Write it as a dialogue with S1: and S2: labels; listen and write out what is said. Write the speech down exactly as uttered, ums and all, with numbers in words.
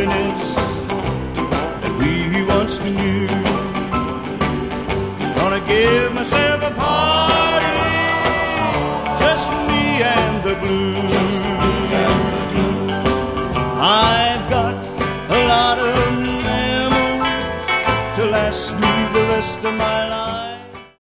S1: happiness that we once knew. Gonna give myself a party, just me and the blues. I